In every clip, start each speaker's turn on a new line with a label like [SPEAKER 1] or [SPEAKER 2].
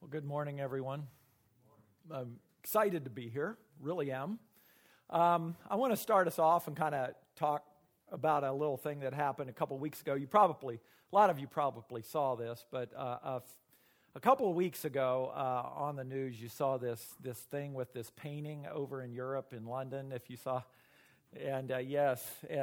[SPEAKER 1] Well, good morning, everyone. I'm excited to be here, really am. I want to start us off and kind of talk about a little thing that happened a couple weeks ago. A lot of you probably saw this, but a couple of weeks ago on the news, you saw this thing with this painting over in Europe, in London, if you saw. And I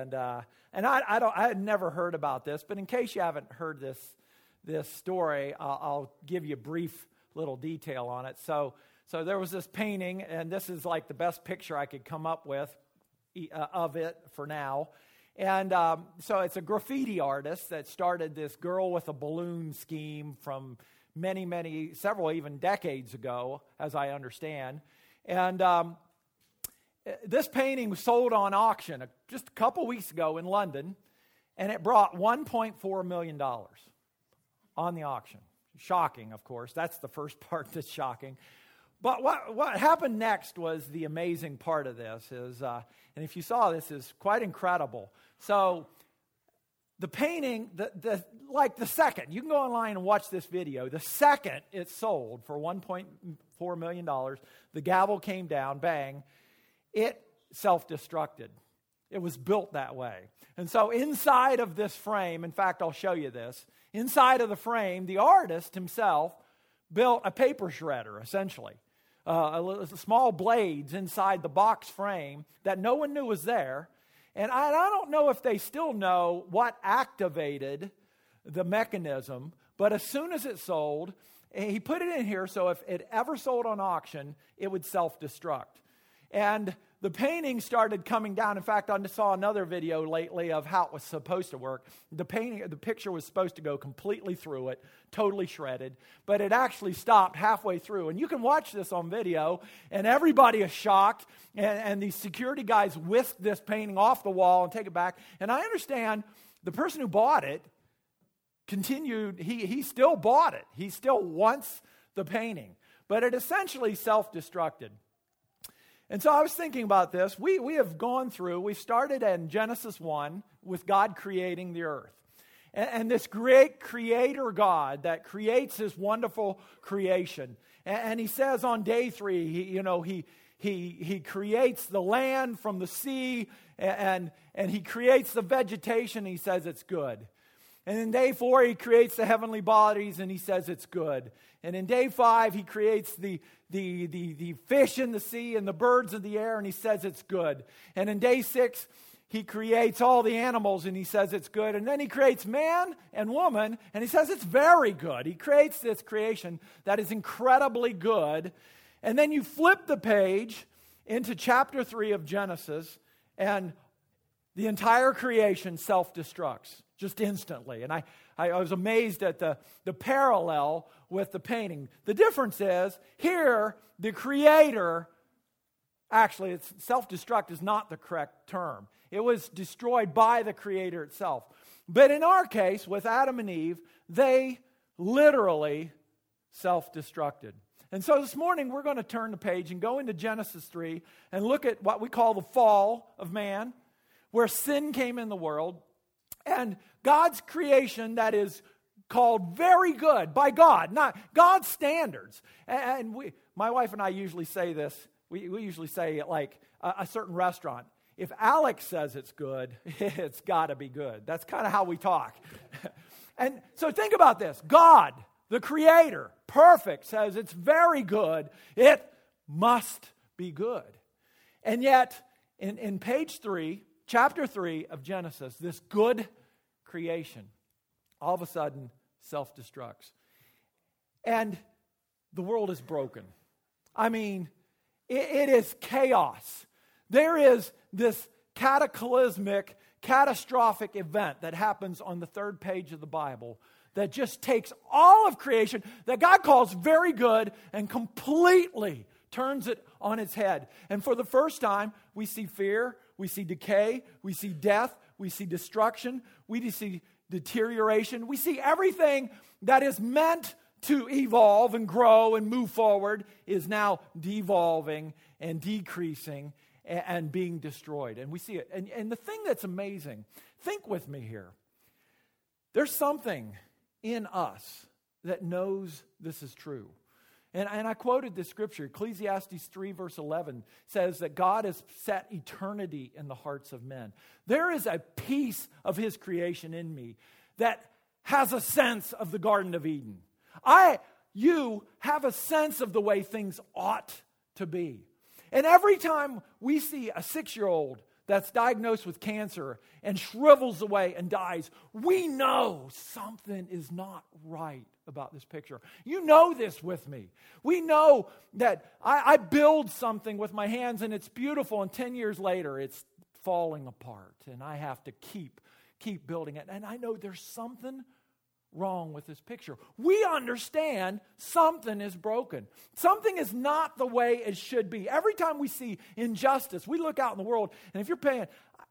[SPEAKER 1] had never heard about this, but in case you haven't heard this story, I'll give you a brief little detail on it. So there was this painting, and this is like the best picture I could come up with of it for now. And so it's a graffiti artist that started this girl with a balloon scheme from several even decades ago, as I understand. And this painting was sold on auction just a couple weeks ago in London, and it brought $1.4 million on the auction. Shocking, of course. That's the first part that's shocking. But what happened next was the amazing part of this is, and if you saw this, is quite incredible. So the painting, the second, you can go online and watch this video, the second it sold for $1.4 million, the gavel came down, bang, it self-destructed. It was built that way. And so inside of this frame, in fact, I'll show you this, inside of the frame, the artist himself built a paper shredder, essentially. Small blades inside the box frame that no one knew was there. And I don't know if they still know what activated the mechanism, but as soon as it sold, he put it in here so if it ever sold on auction, it would self-destruct. And the painting started coming down. In fact, I saw another video lately of how it was supposed to work. The picture was supposed to go completely through it, totally shredded, but it actually stopped halfway through. And you can watch this on video, and everybody is shocked, and these security guys whisk this painting off the wall and take it back. And I understand the person who bought it continued, he still bought it. He still wants the painting, but it essentially self-destructed. And so I was thinking about this. We have gone through, we started in Genesis 1 with God creating the earth. And this great creator God that creates this wonderful creation. And he says on day 3, he creates the land from the sea and he creates the vegetation. He says it's good. And in day 4, he creates the heavenly bodies, and he says it's good. And in day 5, he creates the fish in the sea and the birds of the air, and he says it's good. And in day 6, he creates all the animals, and he says it's good. And then he creates man and woman, and he says it's very good. He creates this creation that is incredibly good. And then you flip the page into chapter 3 of Genesis, and the entire creation self-destructs. Just instantly. And I was amazed at the parallel with the painting. The difference is, here, the creator, actually, it's self-destruct is not the correct term. It was destroyed by the creator itself. But in our case, with Adam and Eve, they literally self-destructed. And so this morning, we're going to turn the page and go into Genesis 3 and look at what we call the fall of man, where sin came in the world. And God's creation that is called very good by God, not God's standards. And my wife and I usually say this. We usually say it like a certain restaurant. If Alex says it's good, it's got to be good. That's kind of how we talk. And so think about this. God, the creator, perfect, says it's very good. It must be good. And yet, in page 3, chapter 3 of Genesis, this good creation all of a sudden self-destructs. And the world is broken. I mean, it is chaos. There is this cataclysmic, catastrophic event that happens on the 3rd page of the Bible that just takes all of creation that God calls very good and completely turns it on its head. And for the first time, we see fear, we see decay, we see death, we see destruction, we see deterioration. We see everything that is meant to evolve and grow and move forward is now devolving and decreasing and being destroyed. And we see it. And the thing that's amazing, think with me here. There's something in us that knows this is true. And I quoted this scripture, Ecclesiastes 3 verse 11 says that God has set eternity in the hearts of men. There is a piece of his creation in me that has a sense of the Garden of Eden. You have a sense of the way things ought to be. And every time we see a 6-year-old that's diagnosed with cancer and shrivels away and dies, we know something is not right about this picture. You know this with me. We know that I build something with my hands and it's beautiful, and 10 years later it's falling apart and I have to keep building it. And I know there's something wrong with this picture. We understand something is broken. Something is not the way it should be. Every time we see injustice, we look out in the world, and if you're paying,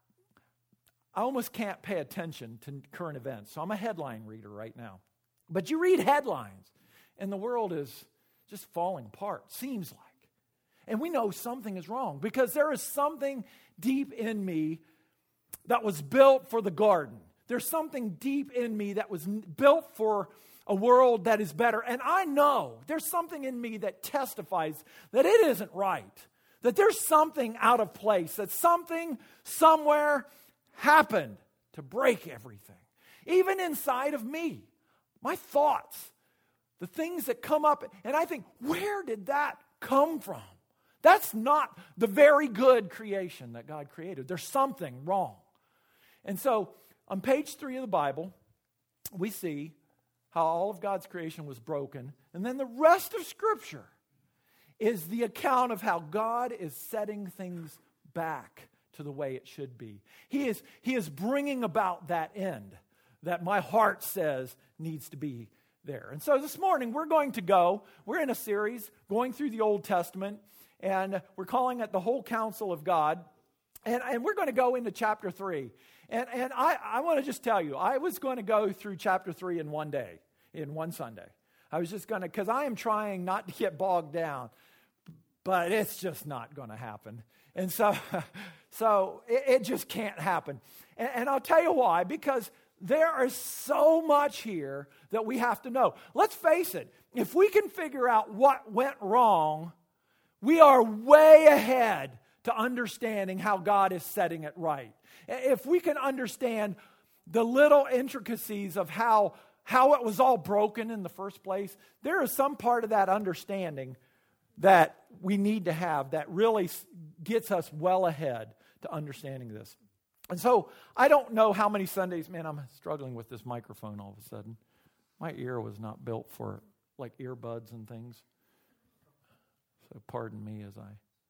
[SPEAKER 1] I almost can't pay attention to current events. So I'm a headline reader right now. But you read headlines, and the world is just falling apart, seems like. And we know something is wrong because there is something deep in me that was built for the garden. There's something deep in me that was built for a world that is better. And I know there's something in me that testifies that it isn't right. That there's something out of place. That something somewhere happened to break everything. Even inside of me. My thoughts. The things that come up. And I think, where did that come from? That's not the very good creation that God created. There's something wrong. And so, on page 3 of the Bible, we see how all of God's creation was broken. And then the rest of Scripture is the account of how God is setting things back to the way it should be. He is bringing about that end that my heart says needs to be there. And so this morning we're in a series going through the Old Testament, and we're calling it the Whole Counsel of God. And we're going to go into chapter 3. And I want to just tell you, I was going to go through chapter 3 in one day, in one Sunday. I was just going to, because I am trying not to get bogged down, but it's just not going to happen. And so it just can't happen. And I'll tell you why, because there is so much here that we have to know. Let's face it, if we can figure out what went wrong, we are way ahead to understanding how God is setting it right. If we can understand the little intricacies of how it was all broken in the first place, there is some part of that understanding that we need to have that really gets us well ahead to understanding this. And so I don't know how many Sundays, man, I'm struggling with this microphone all of a sudden. My ear was not built for like earbuds and things. So pardon me as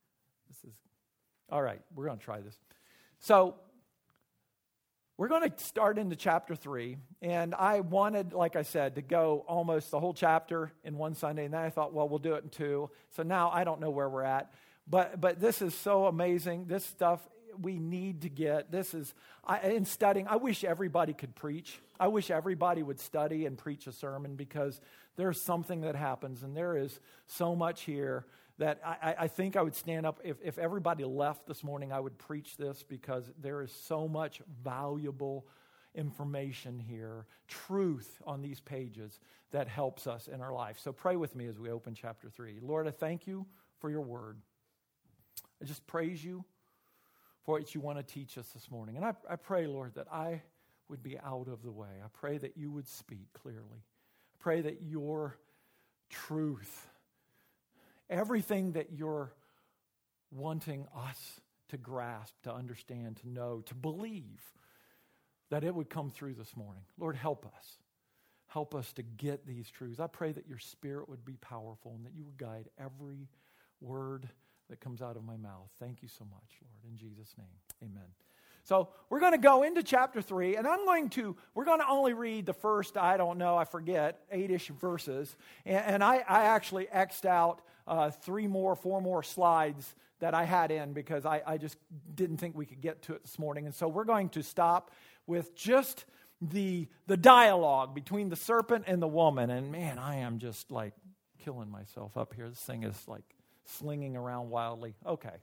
[SPEAKER 1] all right, we're going to try this. So we're going to start into chapter 3, and I wanted, like I said, to go almost the whole chapter in one Sunday, and then I thought, well, we'll do it in 2. So now I don't know where we're at, but this is so amazing. This stuff we need to get. In studying, I wish everybody could preach. I wish everybody would study and preach a sermon, because there's something that happens, and there is so much here that I think I would stand up. If everybody left this morning, I would preach this, because there is so much valuable information here, truth on these pages that helps us in our life. So pray with me as we open chapter 3. Lord, I thank you for your word. I just praise you for what you want to teach us this morning. And I pray, Lord, that I would be out of the way. I pray that you would speak clearly. I pray that your truth, everything that you're wanting us to grasp, to understand, to know, to believe, that it would come through this morning. Lord, help us. Help us to get these truths. I pray that your Spirit would be powerful and that you would guide every word that comes out of my mouth. Thank you so much, Lord. In Jesus' name, amen. So we're going to go into chapter 3, and we're going to only read the first, I forget, 8-ish verses. And I actually X'd out 4 more slides that I had in, because I just didn't think we could get to it this morning. And so we're going to stop with just the dialogue between the serpent and the woman. And man, I am just like killing myself up here. This thing is like slinging around wildly. Okay.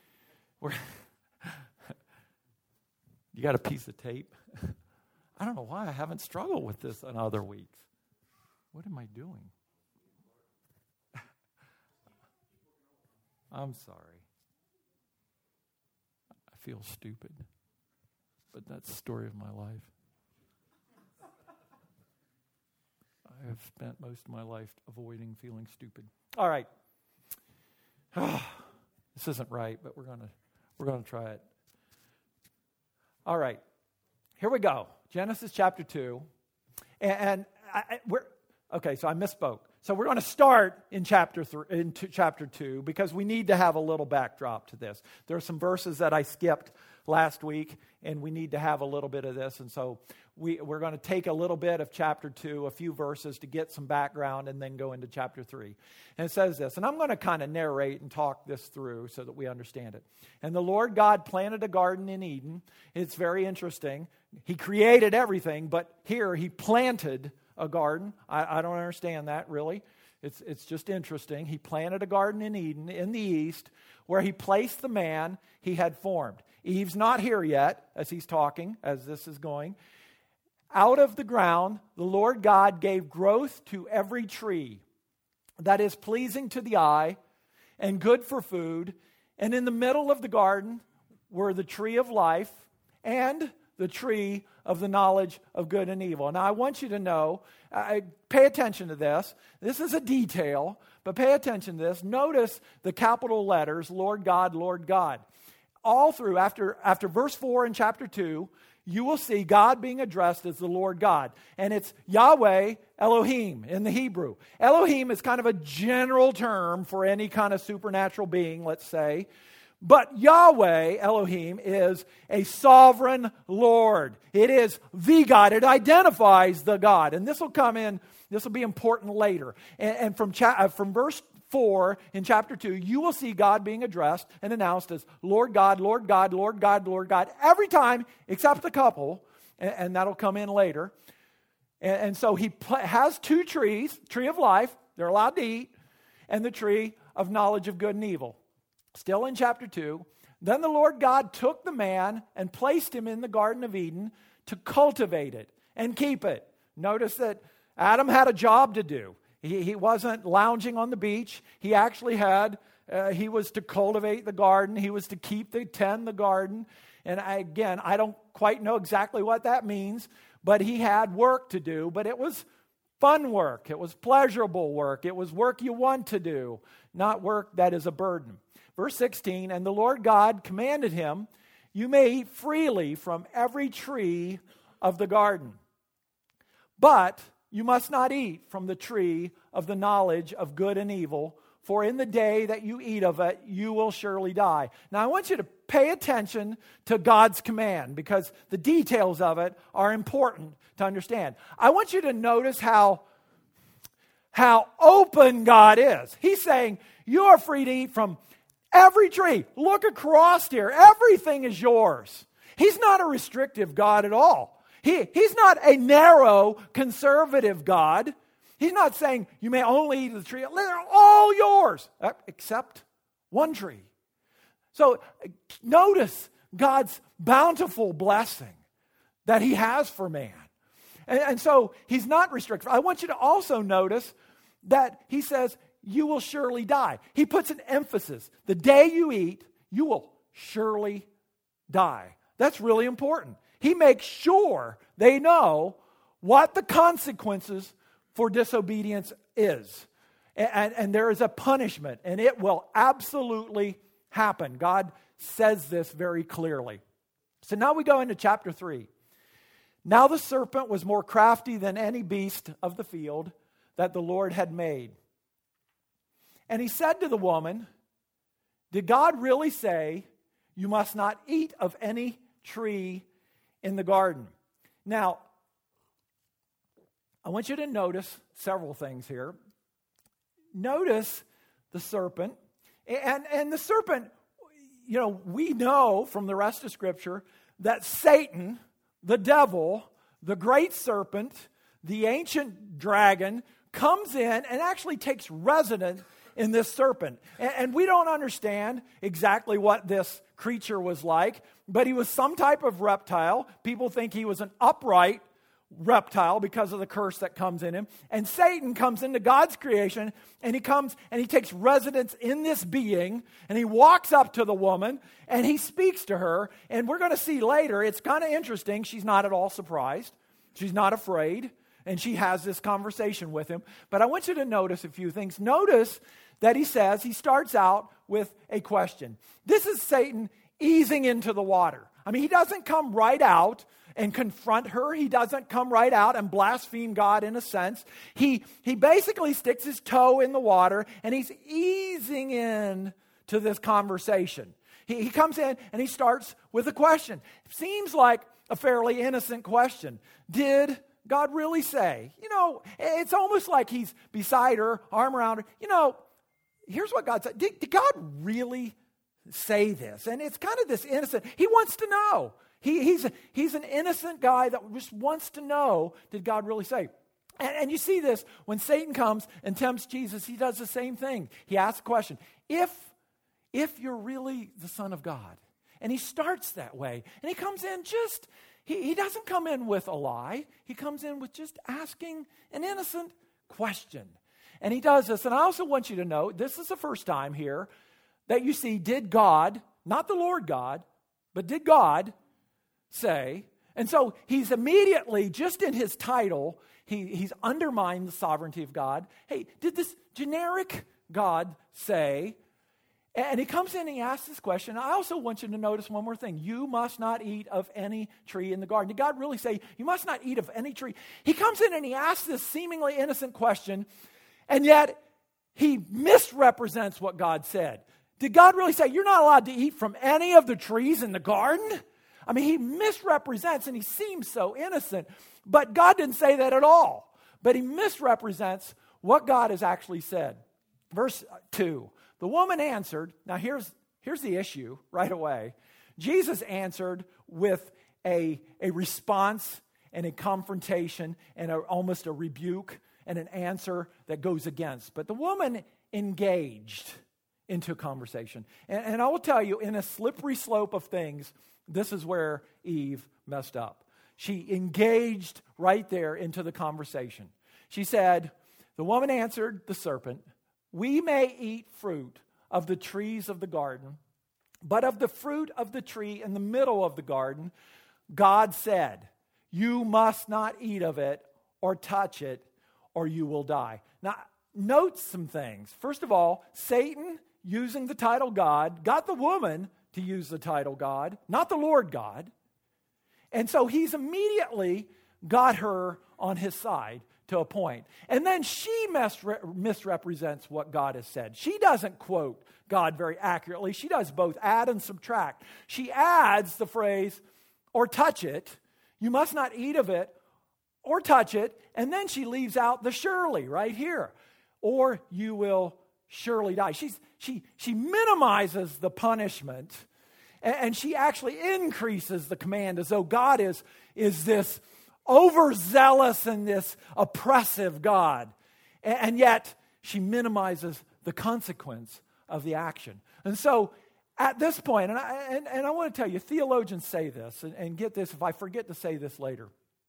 [SPEAKER 1] You got a piece of tape? I don't know why I haven't struggled with this in other weeks. What am I doing? I'm sorry. I feel stupid. But that's the story of my life. I have spent most of my life avoiding feeling stupid. All right. This isn't right, but we're gonna try it. All right. Here we go. Genesis chapter 2. So I misspoke. So we're going to start in chapter 2 because we need to have a little backdrop to this. There are some verses that I skipped last week, and we need to have a little bit of this. And so we're going to take a little bit of chapter 2, a few verses to get some background, and then go into chapter 3. And it says this, and I'm going to kind of narrate and talk this through so that we understand it. And the Lord God planted a garden in Eden. It's very interesting. He created everything, but here he planted a garden. I don't understand that, really. It's just interesting. He planted a garden in Eden in the east where he placed the man he had formed. Eve's not here yet as he's talking, as this is going. Out of the ground, the Lord God gave growth to every tree that is pleasing to the eye and good for food. And in the middle of the garden were the tree of life and the tree of the knowledge of good and evil. Now, I want you to know, pay attention to this. This is a detail, but pay attention to this. Notice the capital letters, Lord God, Lord God. All through, after verse 4 in chapter 2, you will see God being addressed as the Lord God. And it's Yahweh Elohim in the Hebrew. Elohim is kind of a general term for any kind of supernatural being, let's say. But Yahweh, Elohim, is a sovereign Lord. It is the God. It identifies the God. And this will come in, this will be important later. And from verse 4 in chapter 2, you will see God being addressed and announced as Lord God, Lord God, Lord God, Lord God, every time except a couple, and that'll come in later. And so he has two trees, tree of life, they're allowed to eat, and the tree of knowledge of good and evil. Still in chapter 2, then the Lord God took the man and placed him in the Garden of Eden to cultivate it and keep it. Notice that Adam had a job to do. He wasn't lounging on the beach. He actually he was to cultivate the garden. He was to tend the garden. And I don't quite know exactly what that means, but he had work to do. But it was fun work. It was pleasurable work. It was work you want to do, not work that is a burden. Verse 16, and the Lord God commanded him, you may eat freely from every tree of the garden, but you must not eat from the tree of the knowledge of good and evil, for in the day that you eat of it, you will surely die. Now I want you to pay attention to God's command because the details of it are important to understand. I want you to notice how open God is. He's saying, you are free to eat from every tree. Look across here. Everything is yours. He's not a restrictive God at all. He's not a narrow, conservative God. He's not saying you may only eat the tree. They're all yours, except one tree. So notice God's bountiful blessing that he has for man. And so he's not restrictive. I want you to also notice that he says, you will surely die. He puts an emphasis. The day you eat, you will surely die. That's really important. He makes sure they know what the consequences for disobedience is. And there is a punishment, and it will absolutely happen. God says this very clearly. So now we go into chapter 3. Now the serpent was more crafty than any beast of the field that the Lord had made. And he said to the woman, did God really say you must not eat of any tree in the garden? Now, I want you to notice several things here. Notice the serpent. And the serpent, we know from the rest of Scripture that Satan, the devil, the great serpent, the ancient dragon, comes in and actually takes residence in this serpent. And we don't understand exactly what this creature was like, but he was some type of reptile. People think he was an upright reptile because of the curse that comes in him. And Satan comes into God's creation, and he comes and he takes residence in this being, and he walks up to the woman, and he speaks to her. And we're going to see later, it's kind of interesting. She's not at all surprised. She's not afraid. And she has this conversation with him. But I want you to notice a few things. Notice that he starts out with a question. This is Satan easing into the water. I mean, he doesn't come right out and confront her. He doesn't come right out and blaspheme God in a sense. He basically sticks his toe in the water, and he's easing in to this conversation. He comes in and he starts with a question. Seems like a fairly innocent question. Did God really say? It's almost like he's beside her, arm around her. Here's what God said. Did God really say this? And it's kind of this innocent. He wants to know. He's an innocent guy that just wants to know, did God really say? And you see this when Satan comes and tempts Jesus, he does the same thing. He asks a question, if you're really the Son of God. And he starts that way. And he comes in he doesn't come in with a lie. He comes in with just asking an innocent question. And he does this. And I also want you to know, this is the first time here that you see, did God, not the Lord God, but did God say? And so he's immediately, just in his title, he's undermined the sovereignty of God. Hey, did this generic God say? And he comes in and he asks this question. I also want you to notice one more thing. You must not eat of any tree in the garden. Did God really say, you must not eat of any tree? He comes in and he asks this seemingly innocent question, and yet he misrepresents what God said. Did God really say, you're not allowed to eat from any of the trees in the garden? I mean, he misrepresents, and he seems so innocent, but God didn't say that at all. But he misrepresents what God has actually said. Verse 2, the woman answered, now here's the issue right away. Jesus answered with a response and a confrontation and almost a rebuke and an answer that goes against. But the woman engaged into a conversation. And I will tell you, in a slippery slope of things, this is where Eve messed up. She engaged right there into the conversation. She said, the woman answered the serpent, we may eat fruit of the trees of the garden, but of the fruit of the tree in the middle of the garden, God said, you must not eat of it or touch it, or you will die. Now, note some things. First of all, Satan, using the title God, got the woman to use the title God, not the Lord God. And so he's immediately got her on his side to a point. And then she misrepresents what God has said. She doesn't quote God very accurately. She does both add and subtract. She adds the phrase, or touch it. You must not eat of it or touch it. And then she leaves out the surely right here. Or you will surely die. She minimizes the punishment, and she actually increases the command as though God is this overzealous and this oppressive God. And yet she minimizes the consequence of the action. And so at this point, and I want to tell you, theologians say this, and get this if I forget to say this later.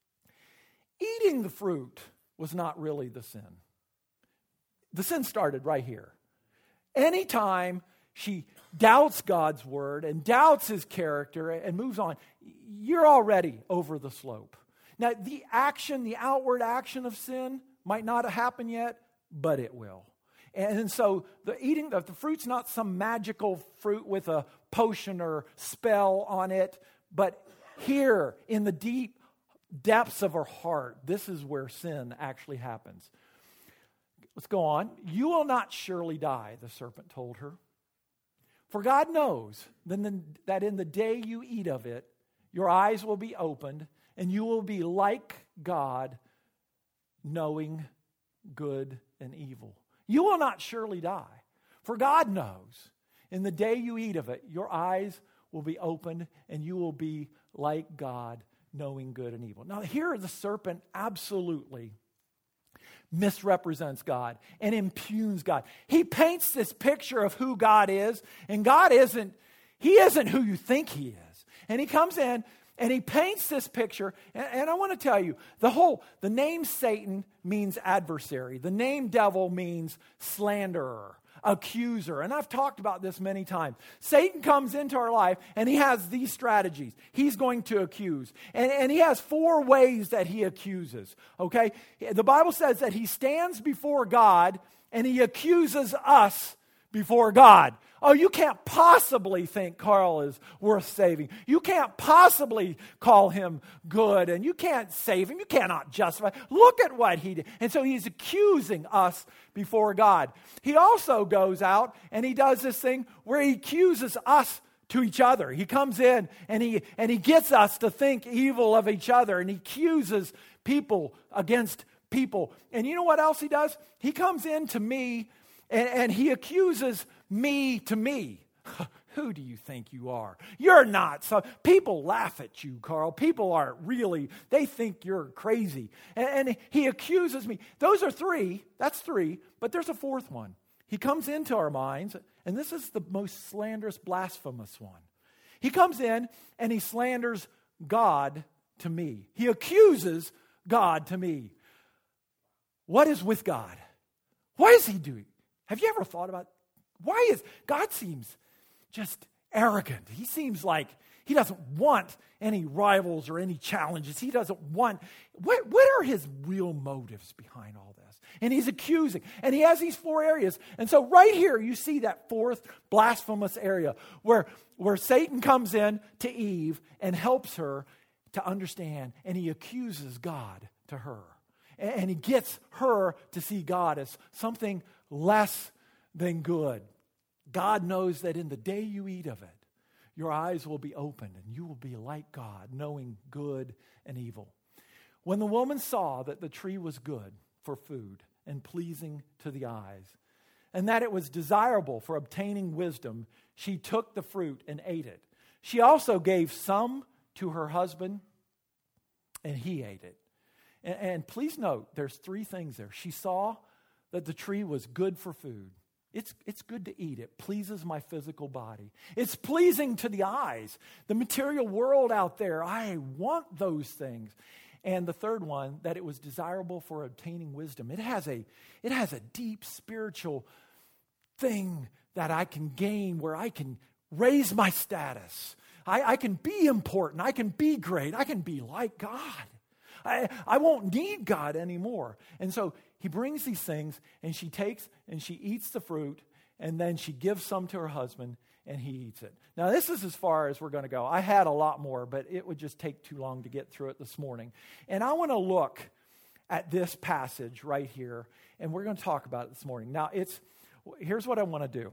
[SPEAKER 1] Eating the fruit was not really the sin. The sin started right here. Anytime she doubts God's word and doubts his character and moves on, you're already over the slope. Now, the outward action of sin might not have happened yet, but it will. And so the eating of the fruit's not some magical fruit with a potion or spell on it, but here in the deep depths of her heart, this is where sin actually happens. Let's go on. You will not surely die, the serpent told her. For God knows that in the day you eat of it, your eyes will be opened, and you will be like God, knowing good and evil. You will not surely die. For God knows, in the day you eat of it, your eyes will be opened, and you will be like God, knowing good and evil. Now, here the serpent absolutely misrepresents God and impugns God. He paints this picture of who God is, and God isn't who you think he is. And he comes in And he paints this picture, and I want to tell you, the name Satan means adversary. The name devil means slanderer, accuser. And I've talked about this many times. Satan comes into our life, and he has these strategies. He's going to accuse. And he has 4 ways that he accuses, okay? The Bible says that he stands before God, and he accuses us before God. Oh, you can't possibly think Carl is worth saving. You can't possibly call him good, and you can't save him. You cannot justify. Look at what he did. And so he's accusing us before God. He also goes out and he does this thing where he accuses us to each other. He comes in and he gets us to think evil of each other, and he accuses people against people. And you know what else he does? He comes in to me and he accuses me to me. Who do you think you are? You're not. So people laugh at you, Carl. People aren't really, they think you're crazy. And he accuses me. Those are 3. That's 3. But there's a 4th one. He comes into our minds, and this is the most slanderous, blasphemous one. He comes in and he slanders God to me. He accuses God to me. What is with God? Why is he doing? Have you ever thought about why is God seems just arrogant? He seems like he doesn't want any rivals or any challenges. He doesn't want, what are his real motives behind all this? And he's accusing. And he has these 4 areas. And so right here you see that 4th blasphemous area where Satan comes in to Eve and helps her to understand, and he accuses God to her. And he gets her to see God as something less than good. God knows that in the day you eat of it, your eyes will be opened and you will be like God, knowing good and evil. When the woman saw that the tree was good for food and pleasing to the eyes, and that it was desirable for obtaining wisdom, she took the fruit and ate it. She also gave some to her husband, and he ate it. And please note, there's 3 things there. She saw that the tree was good for food. It's good to eat. It pleases my physical body. It's pleasing to the eyes. The material world out there, I want those things. And the 3rd one, that it was desirable for obtaining wisdom. It has a deep spiritual thing that I can gain where I can raise my status. I can be important. I can be great. I can be like God. I won't need God anymore. And so he brings these things, and she takes and she eats the fruit, and then she gives some to her husband, and he eats it. Now, this is as far as we're going to go. I had a lot more, but it would just take too long to get through it this morning. And I want to look at this passage right here, and we're going to talk about it this morning. Now, here's what I want to do.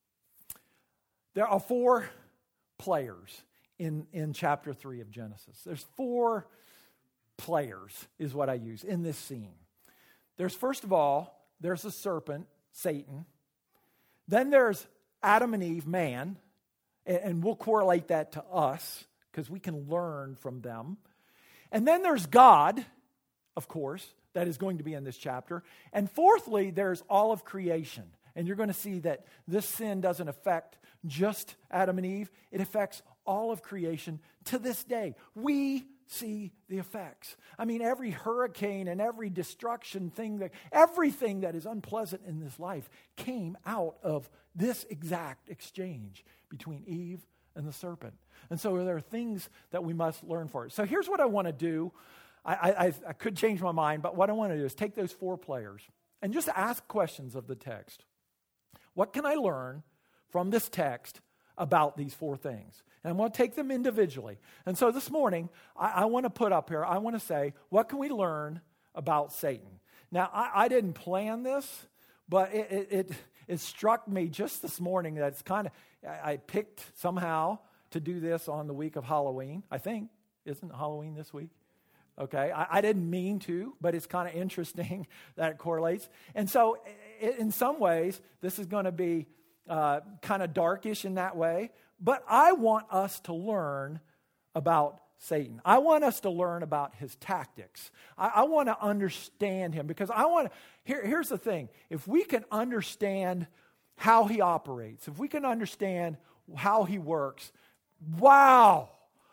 [SPEAKER 1] There are 4 players in chapter 3 of Genesis. There's 4 players is what I use in this scene. There's, first of all, there's the serpent, Satan. Then there's Adam and Eve, man, and we'll correlate that to us because we can learn from them. And then there's God, of course, that is going to be in this chapter. And fourthly, there's all of creation. And you're going to see that this sin doesn't affect just Adam and Eve. It affects all of creation to this day. We see the effects. I mean, every hurricane and every destruction thing, everything that is unpleasant in this life came out of this exact exchange between Eve and the serpent. And so there are things that we must learn for it. So here's what I want to do. I could change my mind, but what I want to do is take those 4 players and just ask questions of the text. What can I learn from this text about these 4 things? And I'm going to take them individually. And so this morning, I want to put up here, I want to say, what can we learn about Satan? Now, I didn't plan this, but it struck me just this morning that it's kind of, I picked somehow to do this on the week of Halloween, I think. Isn't Halloween this week? Okay, I didn't mean to, but it's kind of interesting that it correlates. And so in some ways, this is going to be kind of darkish in that way. But I want us to learn about Satan. I want us to learn about his tactics. I want to understand him because here's the thing. If we can understand how he operates, if we can understand how he works, wow,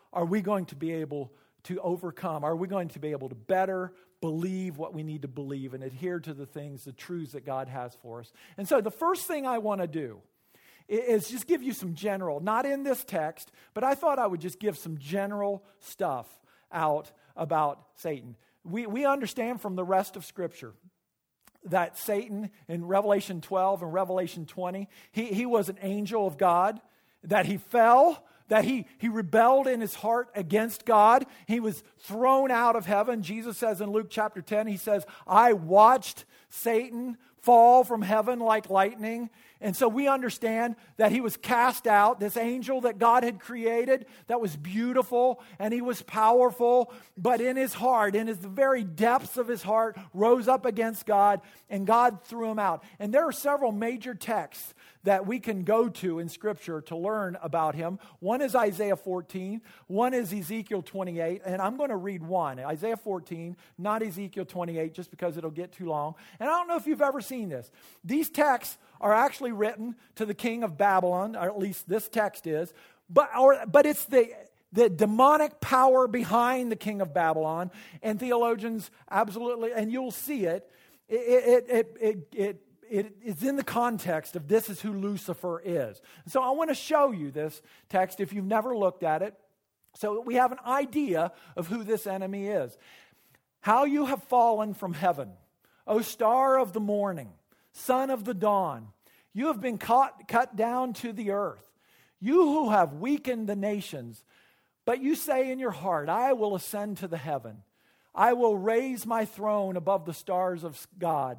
[SPEAKER 1] are we going to be able to overcome? Are we going to be able to better believe what we need to believe and adhere to the things, the truths that God has for us? And so the first thing I want to do is just give you some general, not in this text, but I thought I would just give some general stuff out about Satan. We understand from the rest of Scripture that Satan in Revelation 12 and Revelation 20, he was an angel of God, that he fell, that he rebelled in his heart against God. He was thrown out of heaven. Jesus says in Luke chapter 10, he says, I watched Satan fall from heaven like lightning. And so we understand that he was cast out, this angel that God had created that was beautiful and he was powerful, but in his heart, in the very depths of his heart, rose up against God, and God threw him out. And there are several major texts that we can go to in Scripture to learn about him. One is Isaiah 14, one is Ezekiel 28, and I'm going to read one, Isaiah 14, not Ezekiel 28, just because it'll get too long. And I don't know if you've ever seen this. These texts are actually written to the king of Babylon, or at least this text is, but it's the demonic power behind the king of Babylon, and theologians absolutely, and you'll see it is in the context of this is who Lucifer is. So I want to show you this text if you've never looked at it, so that we have an idea of who this enemy is. How you have fallen from heaven, O star of the morning, son of the dawn. You have been cut down to the earth. You who have weakened the nations, but you say in your heart, I will ascend to the heaven. I will raise my throne above the stars of God.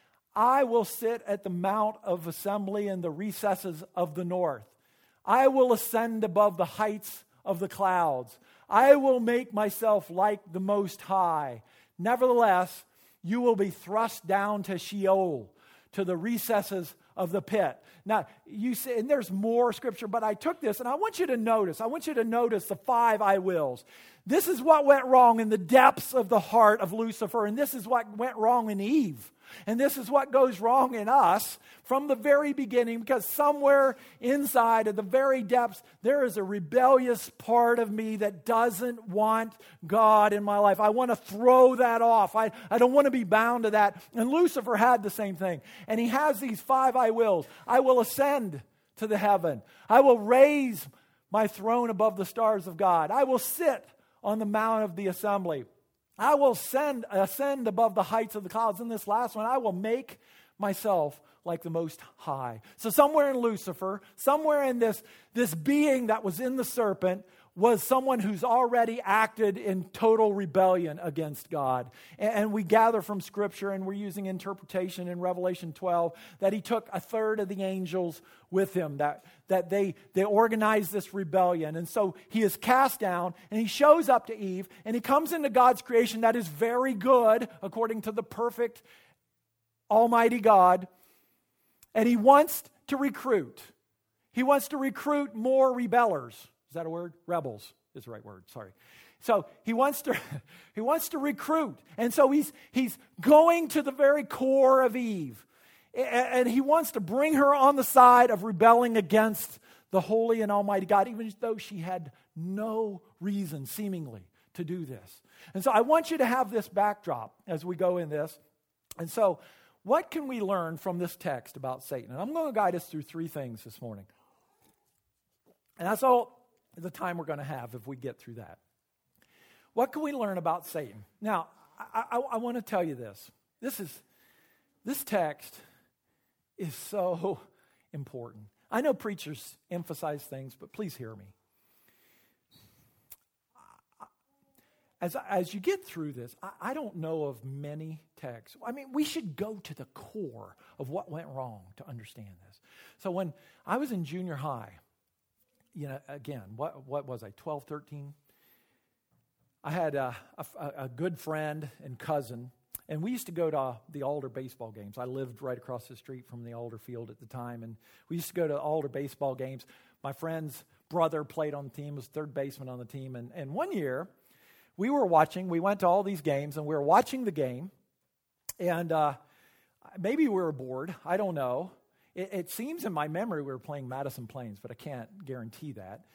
[SPEAKER 1] I will sit at the mount of assembly in the recesses of the north. I will ascend above the heights of the clouds. I will make myself like the Most High. Nevertheless, you will be thrust down to Sheol, to the recesses of the pit. Now, you see, and there's more Scripture, but I took this, and I want you to notice the 5 I wills. This is what went wrong in the depths of the heart of Lucifer, and this is what went wrong in Eve. And this is what goes wrong in us from the very beginning, because somewhere inside of the very depths, there is a rebellious part of me that doesn't want God in my life. I want to throw that off. I don't want to be bound to that. And Lucifer had the same thing. And he has these 5 I wills. I will ascend to the heaven. I will raise my throne above the stars of God. I will sit on the mount of the assembly. I will ascend above the heights of the clouds. In this last one, I will make myself like the Most High. So somewhere in Lucifer, somewhere in this being that was in the serpent, was someone who's already acted in total rebellion against God. And we gather from Scripture, and we're using interpretation in Revelation 12, that he took a third of the angels with him, that they organized this rebellion. And so he is cast down, and he shows up to Eve, and he comes into God's creation that is very good, according to the perfect, almighty God, and he wants to recruit. He wants to recruit more rebellers. Is that a word? Rebels is the right word, sorry. So he wants to recruit. And so he's going to the very core of Eve. And he wants to bring her on the side of rebelling against the holy and almighty God, even though she had no reason, seemingly, to do this. And so I want you to have this backdrop as we go in this. And so what can we learn from this text about Satan? And I'm going to guide us through 3 things this morning. And that's all the time we're going to have if we get through that. What can we learn about Satan? Now, I want to tell you this. This text is so important. I know preachers emphasize things, but please hear me. As you get through this, I don't know of many texts. I mean, we should go to the core of what went wrong to understand this. So when I was in junior high, again, what was I, 12, 13? I had a good friend and cousin, and we used to go to the Alder baseball games. I lived right across the street from the Alder field at the time, and we used to go to Alder baseball games. My friend's brother played on the team, was third baseman on the team, and one year we went to all these games, and we were watching the game, and maybe we were bored, I don't know. It seems in my memory we were playing Madison Plains, but I can't guarantee that.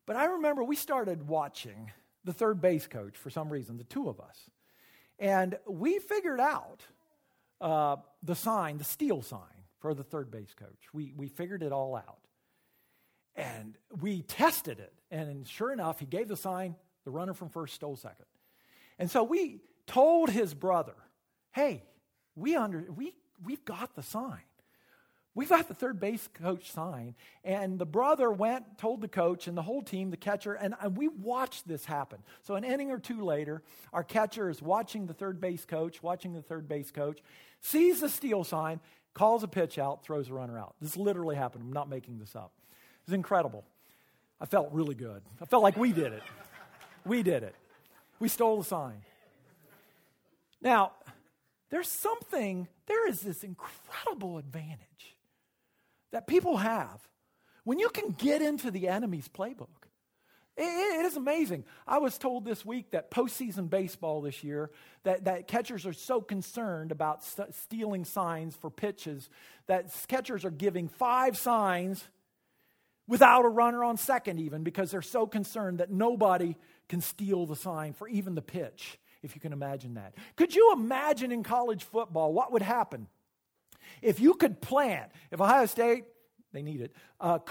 [SPEAKER 1] But I remember we started watching the third base coach for some reason, the two of us. And we figured out the sign, the steal sign for the third base coach. We figured it all out. And we tested it. And sure enough, he gave the sign, the runner from first stole second. And so we told his brother, hey, we've got the sign. We got the third base coach sign. And the brother went, told the coach and the whole team, the catcher, and we watched this happen. So an inning or two later, our catcher is watching the third base coach, sees the steal sign, calls a pitch out, throws a runner out. This literally happened. I'm not making this up. It was incredible. I felt really good. I felt like we did it. We did it. We stole the sign. Now, there is this incredible advantage that people have when you can get into the enemy's playbook. It is amazing. I was told this week that postseason baseball this year, that catchers are so concerned about stealing signs for pitches, that catchers are giving 5 signs without a runner on second even, because they're so concerned that nobody can steal the sign for even the pitch, if you can imagine that. Could you imagine in college football what would happen if you could plant, if Ohio State, they need it, that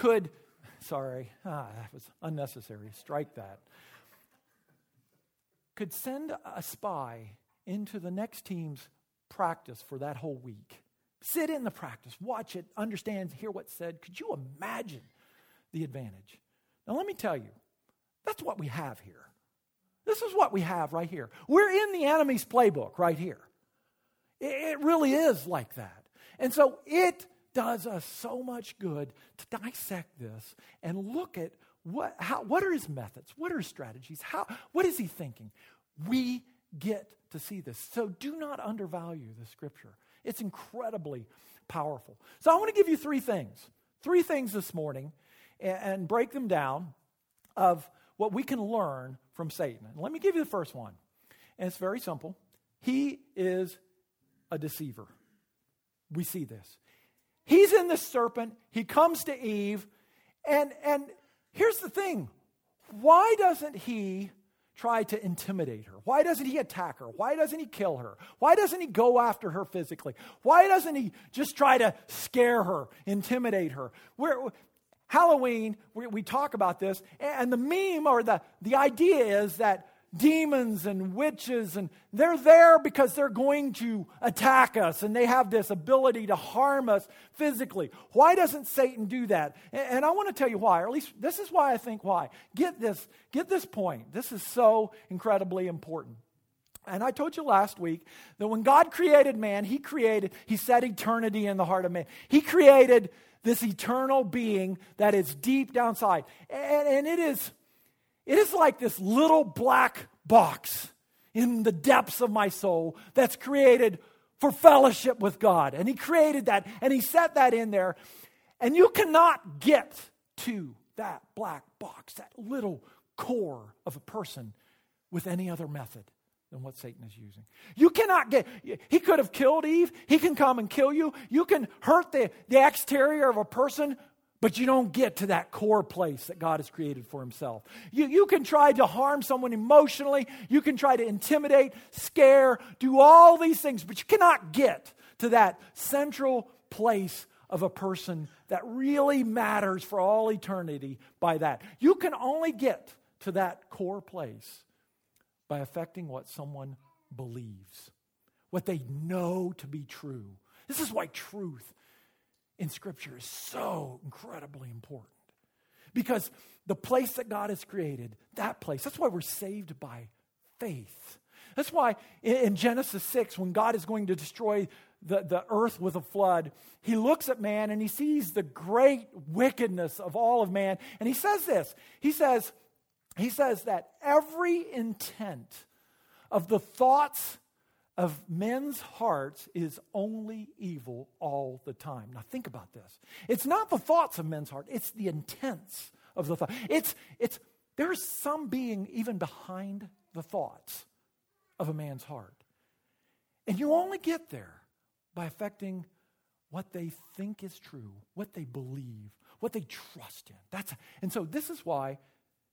[SPEAKER 1] was unnecessary, strike that, could send a spy into the next team's practice for that whole week. Sit in the practice, watch it, understand, hear what's said. Could you imagine the advantage? Now let me tell you, that's what we have here. This is what we have right here. We're in the enemy's playbook right here. It really is like that. And so it does us so much good to dissect this and look at what are his methods, what are his strategies, what is he thinking? We get to see this. So do not undervalue the scripture. It's incredibly powerful. So I want to give you 3 things this morning, and break them down of what we can learn from Satan. And let me give you the first one. And it's very simple. He is a deceiver. We see this. He's in the serpent. He comes to Eve. And here's the thing. Why doesn't he try to intimidate her? Why doesn't he attack her? Why doesn't he kill her? Why doesn't he go after her physically? Why doesn't he just try to scare her, intimidate her? Halloween, we talk about this, and the meme or the idea is that demons and witches, and they're there because they're going to attack us, and they have this ability to harm us physically. Why doesn't Satan do that? And I want to tell you why, or at least this is why I think why. Get this point. This is so incredibly important. And I told you last week that when God created man, He set eternity in the heart of man. He created this eternal being that is deep down inside. And it is like this little black box in the depths of my soul that's created for fellowship with God. And He created that, and He set that in there. And you cannot get to that black box, that little core of a person, with any other method than what Satan is using. You cannot he could have killed Eve. He can come and kill you. You can hurt the exterior of a person, but you don't get to that core place that God has created for Himself. You can try to harm someone emotionally. You can try to intimidate, scare, do all these things, but you cannot get to that central place of a person that really matters for all eternity by that. You can only get to that core place by affecting what someone believes, what they know to be true. This is why truth in Scripture is so incredibly important. Because the place that God has created, that place, that's why we're saved by faith. That's why in Genesis 6, when God is going to destroy the earth with a flood, He looks at man and He sees the great wickedness of all of man. And He says this. He says that every intent of the thoughts of men's hearts is only evil all the time. Now think about this. It's not the thoughts of men's heart. It's the intents of the thought. There's some being even behind the thoughts of a man's heart. And you only get there by affecting what they think is true, what they believe, what they trust in. And so this is why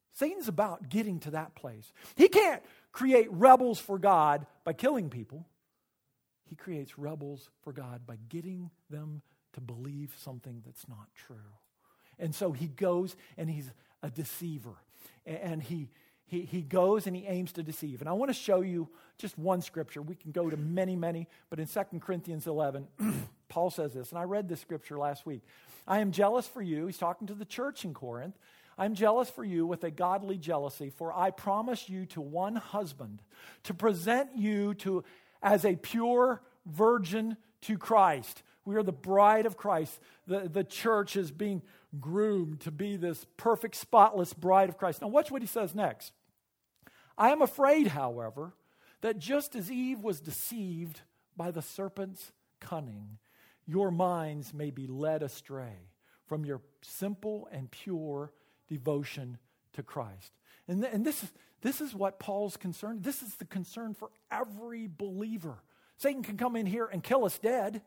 [SPEAKER 1] Satan's about getting to that place. He can't create rebels for God by killing people. He creates rebels for God by getting them to believe something that's not true. And so he goes and he's a deceiver. And he goes and he aims to deceive. And I want to show you just one scripture. We can go to many, but in 2 Corinthians 11, Paul says this, and I read this scripture last week. I am jealous for you. He's talking to the church in Corinth. I'm jealous for you with a godly jealousy, for I promise you to one husband to present you to as a pure virgin to Christ. We are the bride of Christ. The church is being groomed to be this perfect, spotless bride of Christ. Now watch what he says next. I am afraid, however, that just as Eve was deceived by the serpent's cunning, your minds may be led astray from your simple and pure devotion to Christ. And this is what Paul's concerned. This is the concern for every believer. Satan can come in here and kill us dead,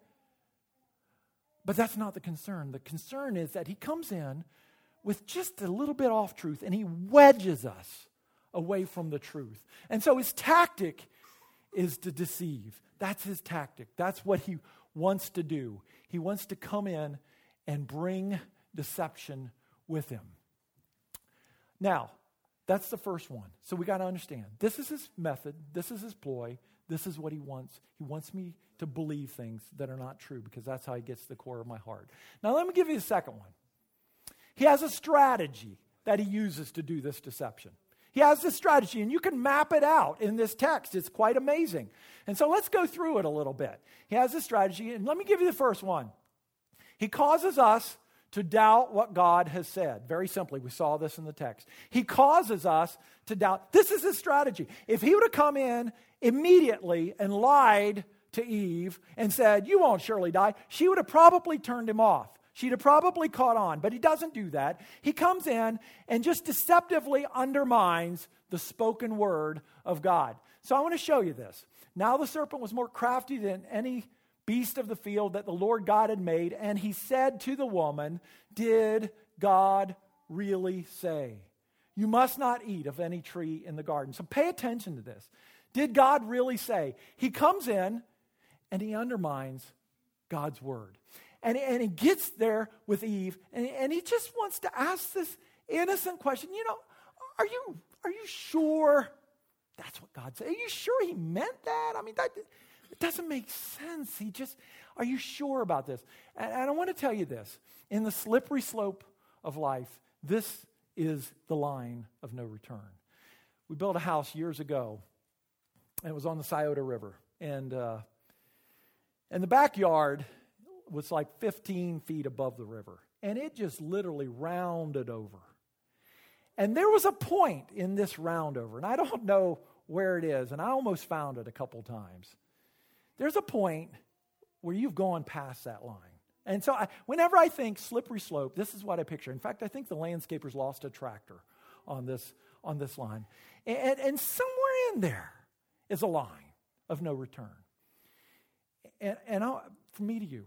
[SPEAKER 1] but that's not the concern. The concern is that he comes in with just a little bit off truth and he wedges us away from the truth. And so his tactic is to deceive. That's his tactic. That's what he wants to do. He wants to come in and bring deception with him. Now, that's the first one. So we got to understand. This is his method. This is his ploy. This is what he wants. He wants me to believe things that are not true because that's how he gets to the core of my heart. Now, let me give you the second one. He has a strategy that he uses to do this deception. He has this strategy, and you can map it out in this text. It's quite amazing. And so let's go through it a little bit. He has this strategy, and let me give you the first one. He causes us to doubt what God has said. Very simply, we saw this in the text. He causes us to doubt. This is his strategy. If he would have come in immediately and lied to Eve and said, you won't surely die, she would have probably turned him off. She'd have probably caught on, but he doesn't do that. He comes in and just deceptively undermines the spoken word of God. So I want to show you this. Now the serpent was more crafty than any beast of the field that the Lord God had made, and he said to the woman, did God really say, you must not eat of any tree in the garden? So pay attention to this. Did God really say? He comes in and he undermines God's word. And he gets there with Eve, and he just wants to ask this innocent question. Are you sure that's what God said? Are you sure he meant that? I mean, it doesn't make sense. Are you sure about this? And I want to tell you this. In the slippery slope of life, this is the line of no return. We built a house years ago, and it was on the Scioto River. And the backyard was like 15 feet above the river. And it just literally rounded over. And there was a point in this roundover, and I don't know where it is, and I almost found it a couple times. There's a point where you've gone past that line. And so whenever I think slippery slope, this is what I picture. In fact, I think the landscapers lost a tractor on this line. And somewhere in there is a line of no return. And from me to you,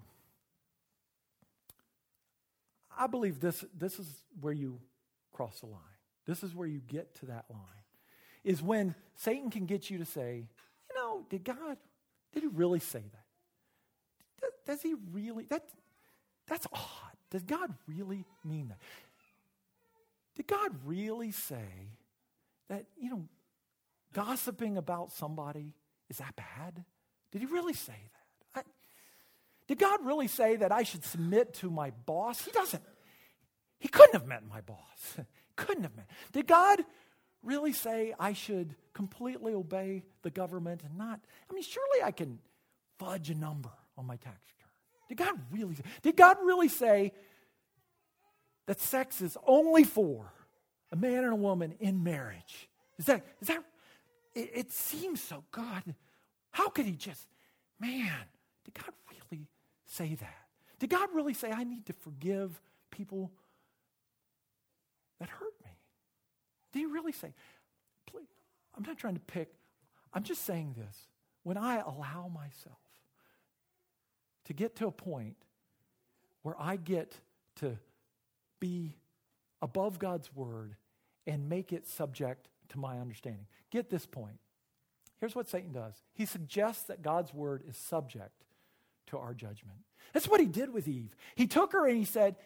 [SPEAKER 1] I believe this is where you cross the line. This is where you get to that line. Is when Satan can get you to say, did he really say that? Does he really? That's odd. Does God really mean that? Did God really say that, gossiping about somebody, is that bad? Did he really say that? Did God really say that I should submit to my boss? He doesn't. He couldn't have meant my boss. Couldn't have meant. Did God really say I should completely obey the government and not? Surely I can fudge a number on my tax return. Did God really say that sex is only for a man and a woman in marriage? Is that it seems so good. How could he just, did God really say that? Did God really say I need to forgive people that hurt me? Did he really say, please, I'm not trying to pick, I'm just saying this. When I allow myself to get to a point where I get to be above God's word and make it subject to my understanding. Get this point. Here's what Satan does. He suggests that God's word is subject to our judgment. That's what he did with Eve. He took her and he said,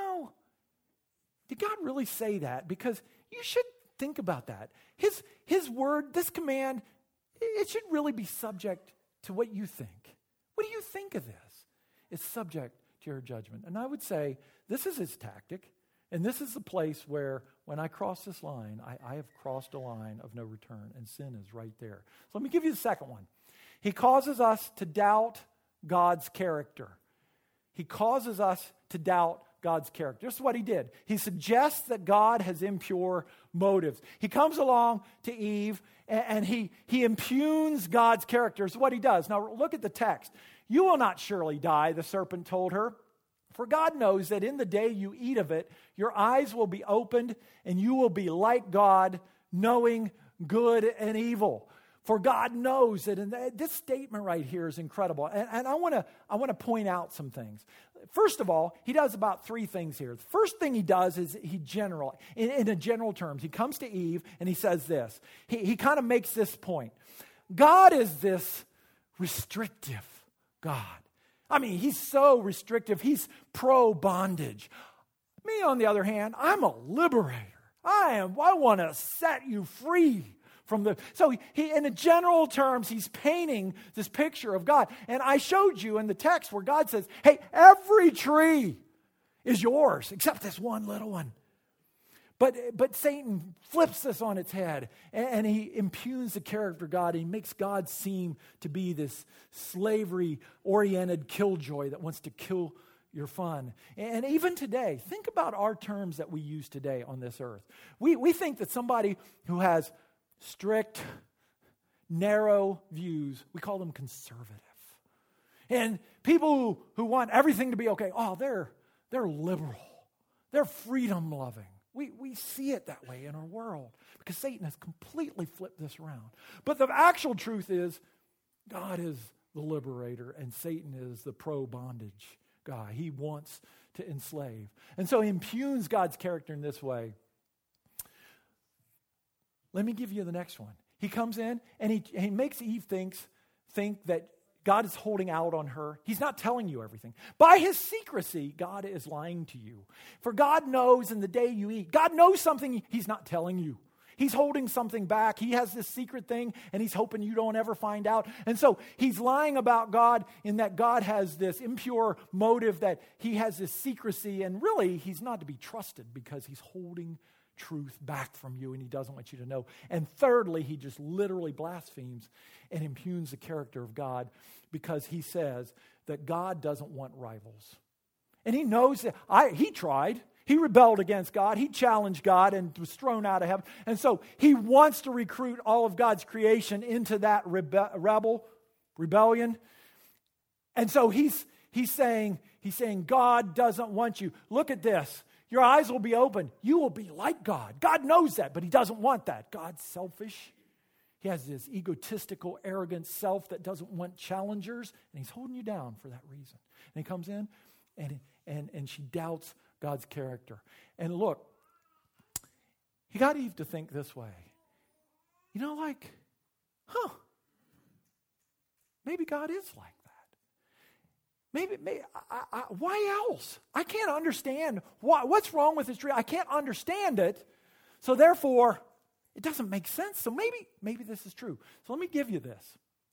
[SPEAKER 1] did God really say that? Because you should think about that. His word, this command, it should really be subject to what you think. What do you think of this? It's subject to your judgment. And I would say this is his tactic. And this is the place where when I cross this line, I have crossed a line of no return, and sin is right there. So let me give you the second one. He causes us to doubt God's character. He causes us to doubt God's character. This is what he did. He suggests that God has impure motives. He comes along to Eve and he impugns God's character. This is what he does. Now look at the text. You will not surely die, the serpent told her. For God knows that in the day you eat of it, your eyes will be opened and you will be like God, knowing good and evil. For God knows that, and this statement right here is incredible. And I want to point out some things. First of all, he does about three things here. The first thing he does is in a general terms, he comes to Eve and he says this. He kind of makes this point. God is this restrictive God. I mean, he's so restrictive. He's pro-bondage. Me, on the other hand, I'm a liberator. I want to set you free from the... So he, in the general terms, he's painting this picture of God. And I showed you in the text where God says, hey, every tree is yours except this one little one. But Satan flips this on its head and he impugns the character of God. He makes God seem to be this slavery-oriented killjoy that wants to kill your fun. And even today, think about our terms that we use today on this earth. We think that somebody who has strict, narrow views, we call them conservative. And people who want everything to be okay, they're liberal. They're freedom-loving. We see it that way in our world because Satan has completely flipped this around. But the actual truth is God is the liberator and Satan is the pro-bondage guy. He wants to enslave. And so he impugns God's character in this way. Let me give you the next one. He comes in and he makes Eve think that God is holding out on her. He's not telling you everything. By his secrecy, God is lying to you. For God knows in the day you eat. God knows something he's not telling you. He's holding something back. He has this secret thing, and he's hoping you don't ever find out. And so he's lying about God in that God has this impure motive, that he has this secrecy, and really he's not to be trusted because he's holding truth back from you and he doesn't want you to know. And thirdly, he just literally blasphemes and impugns the character of God because he says that God doesn't want rivals. And he knows that he tried. He rebelled against God. He challenged God and was thrown out of heaven. And so he wants to recruit all of God's creation into that rebellion. And so he's saying, God doesn't want you. Look at this. Your eyes will be open. You will be like God. God knows that, but he doesn't want that. God's selfish. He has this egotistical, arrogant self that doesn't want challengers, and he's holding you down for that reason. And he comes in, and she doubts God's character. And look, he got Eve to think this way. Maybe God is like that. Maybe why else? I can't understand what's wrong with this tree. I can't understand it. So therefore, it doesn't make sense. So maybe this is true. So let me give you this.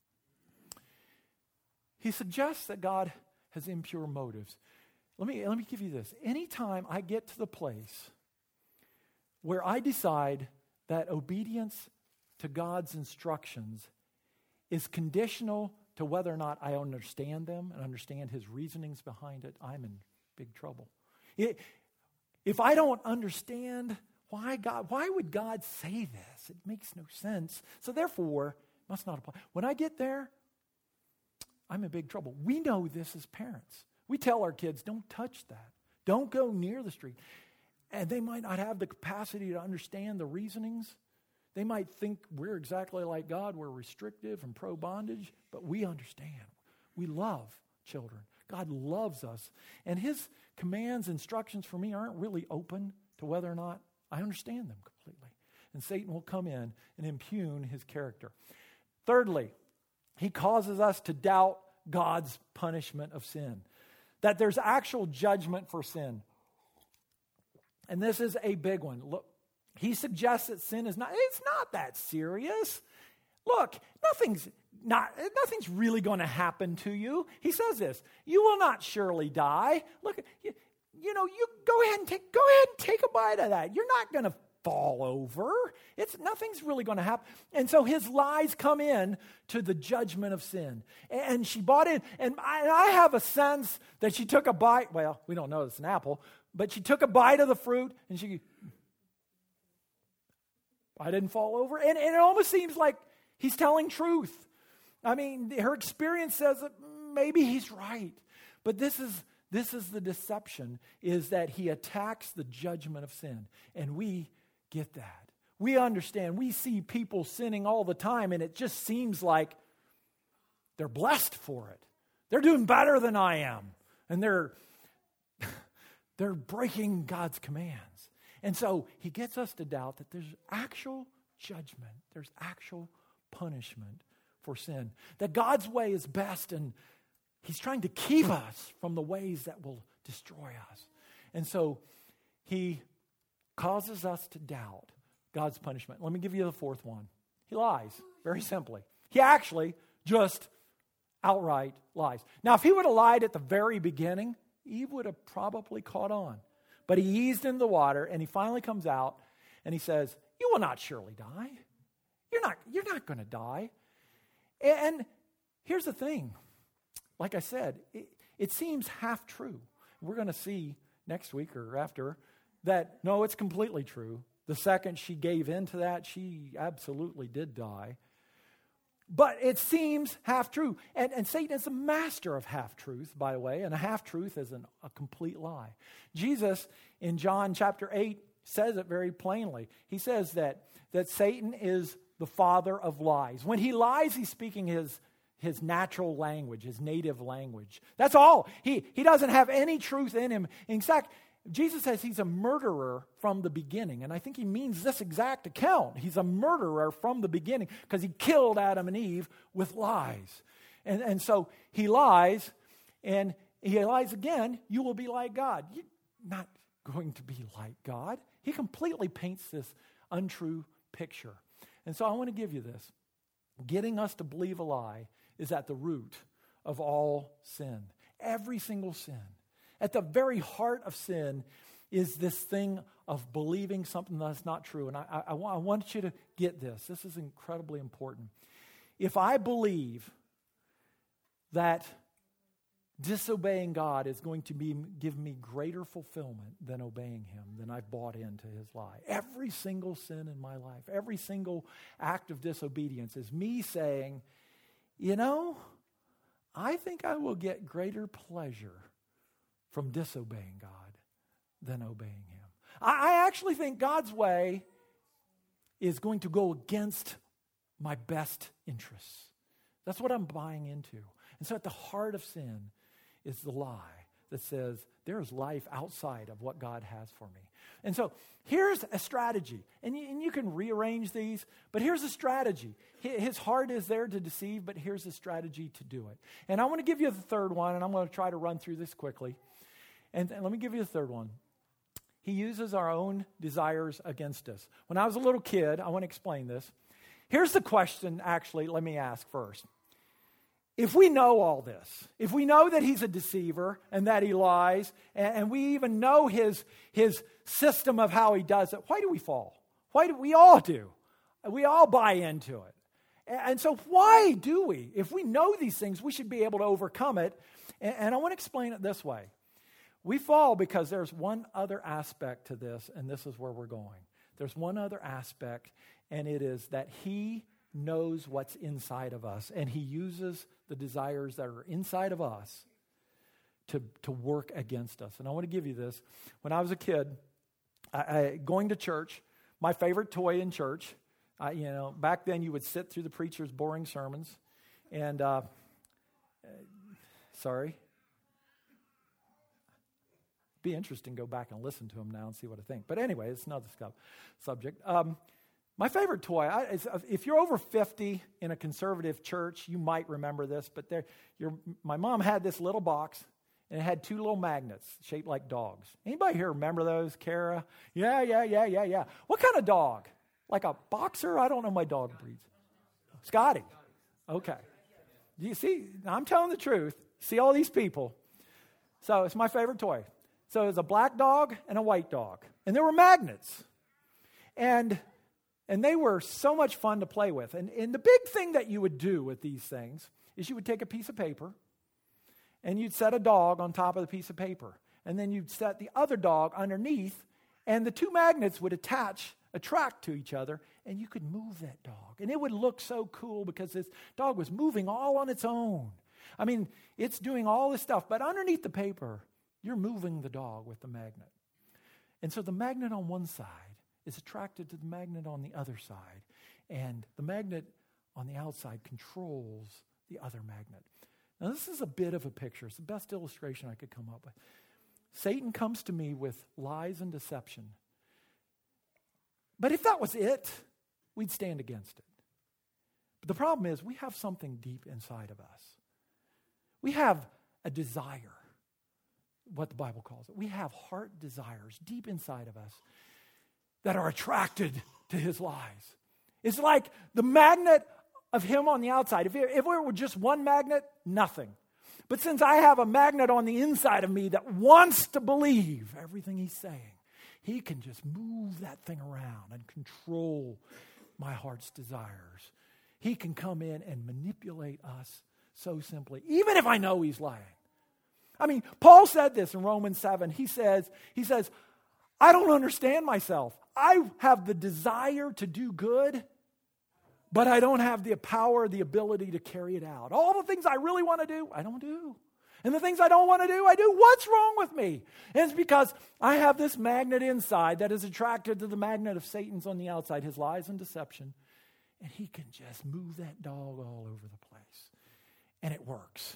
[SPEAKER 1] He suggests that God has impure motives. Let me give you this. Anytime I get to the place where I decide that obedience to God's instructions is conditional to whether or not I understand them and understand his reasonings behind it, I'm in big trouble. If I don't understand why would God say this? It makes no sense. So therefore, it must not apply. When I get there, I'm in big trouble. We know this as parents. We tell our kids, don't touch that. Don't go near the street. And they might not have the capacity to understand the reasonings. They might think we're exactly like God. We're restrictive and pro-bondage, but we understand. We love children. God loves us. And his commands, instructions for me aren't really open to whether or not I understand them completely. And Satan will come in and impugn his character. Thirdly, he causes us to doubt God's punishment of sin, that there's actual judgment for sin. And this is a big one. Look, he suggests that sin it's not that serious. Look, nothing's really going to happen to you. He says this, you will not surely die. Look, you go ahead and take a bite of that. You're not going to fall over. Nothing's really going to happen. And so his lies come in to the judgment of sin. And she bought in, and I have a sense that she took a bite. Well, we don't know it's an apple, but she took a bite of the fruit, and I didn't fall over. And it almost seems like he's telling truth. I mean, her experience says that maybe he's right. But this is the deception, is that he attacks the judgment of sin. And we get that. We understand. We see people sinning all the time, and it just seems like they're blessed for it. They're doing better than I am. And they're breaking God's commands. And so he gets us to doubt that there's actual judgment. There's actual punishment for sin. That God's way is best, and he's trying to keep us from the ways that will destroy us. And so he causes us to doubt God's punishment. Let me give you the fourth one. He lies, very simply. He actually just outright lies. Now, if he would have lied at the very beginning, Eve would have probably caught on. But he eased into the water, and he finally comes out, and he says, you will not surely die. You're not going to die. And here's the thing. Like I said, it seems half true. We're going to see next week or after that, no, it's completely true. The second she gave in to that, she absolutely did die. But it seems half true. And Satan is a master of half-truth, by the way, and a half-truth is a complete lie. Jesus, in John chapter 8, says it very plainly. He says that Satan is the father of lies. When he lies, he's speaking his natural language, his native language. That's all. He doesn't have any truth in him. In fact, Jesus says he's a murderer from the beginning. And I think he means this exact account. He's a murderer from the beginning because he killed Adam and Eve with lies. And so he lies, and he lies again, you will be like God. You're not going to be like God. He completely paints this untrue picture. And so I want to give you this. Getting us to believe a lie is at the root of all sin. Every single sin. At the very heart of sin is this thing of believing something that's not true. And I want you to get this. This is incredibly important. If I believe that disobeying God is going to give me greater fulfillment than obeying him, then I've bought into his lie. Every single sin in my life, every single act of disobedience is me saying, I think I will get greater pleasure from disobeying God than obeying him. I actually think God's way is going to go against my best interests. That's what I'm buying into. And so at the heart of sin is the lie that says there is life outside of what God has for me. And so here's a strategy. And you can rearrange these, but here's a strategy. His heart is there to deceive, but here's a strategy to do it. And I want to give you the third one, and I'm going to try to run through this quickly. And let me give you the third one. He uses our own desires against us. When I was a little kid, I want to explain this. Here's the question, actually, let me ask first. If we know all this, if we know that he's a deceiver and that he lies, and we even know his system of how he does it, why do we fall? Why do we all do? We all buy into it. And so why do we? If we know these things, we should be able to overcome it. And I want to explain it this way. We fall because there's one other aspect to this, and this is where we're going. There's one other aspect, and it is that he knows what's inside of us, and he uses the desires that are inside of us to work against us. And I want to give you this. When I was a kid, going to church, my favorite toy in church, back then you would sit through the preacher's boring sermons, and Be interesting to go back and listen to them now and see what I think. But anyway, it's another subject. My favorite toy, is if you're over 50 in a conservative church, you might remember this, but my mom had this little box, and it had two little magnets shaped like dogs. Anybody here remember those, Kara? Yeah. What kind of dog? Like a boxer? I don't know my dog breeds. Scotty. Okay. You see, I'm telling the truth. See all these people. So it's my favorite toy. So it's a black dog and a white dog. And there were magnets. And they were so much fun to play with. And the big thing that you would do with these things is you would take a piece of paper and you'd set a dog on top of the piece of paper. And then you'd set the other dog underneath, and the two magnets would attract to each other, and you could move that dog. And it would look so cool because this dog was moving all on its own. I mean, it's doing all this stuff, but underneath the paper, you're moving the dog with the magnet. And so the magnet on one side is attracted to the magnet on the other side, and the magnet on the outside controls the other magnet. Now, this is a bit of a picture. It's the best illustration I could come up with. Satan comes to me with lies and deception. But if that was it, we'd stand against it. But the problem is we have something deep inside of us. We have a desire, what the Bible calls it. We have heart desires deep inside of us that are attracted to his lies. It's like the magnet of him on the outside. If it were just one magnet, nothing. But since I have a magnet on the inside of me that wants to believe everything he's saying, he can just move that thing around and control my heart's desires. He can come in and manipulate us so simply, even if I know he's lying. I mean, Paul said this in Romans 7. He says, I don't understand myself. I have the desire to do good, but I don't have the power, the ability to carry it out. All the things I really want to do, I don't do. And the things I don't want to do, I do. What's wrong with me? And it's because I have this magnet inside that is attracted to the magnet of Satan's on the outside, his lies and deception. And he can just move that dog all over the place. And it works.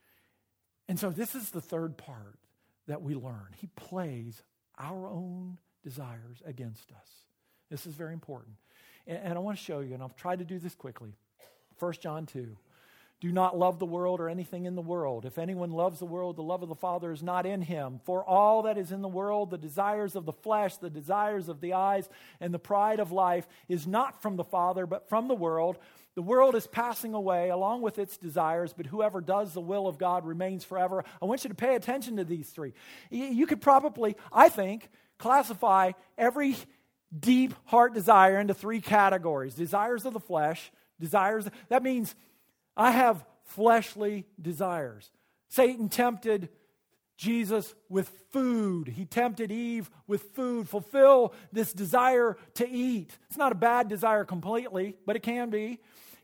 [SPEAKER 1] And so this is the third part that we learn. He plays our own desires against us. This is very important. And I want to show you, and I'll try to do this quickly. 1 John 2. Do not love the world or anything in the world. If anyone loves the world, the love of the Father is not in him. For all that is in the world, the desires of the flesh, the desires of the eyes, and the pride of life is not from the Father, but from the world. The world is passing away along with its desires, but whoever does the will of God remains forever. I want you to pay attention to these three. You could probably, I think, classify every deep heart desire into three categories. Desires of the flesh, that means I have fleshly desires. Satan tempted Jesus with food. He tempted Eve with food. Fulfill this desire to eat. It's not a bad desire completely, but it can be.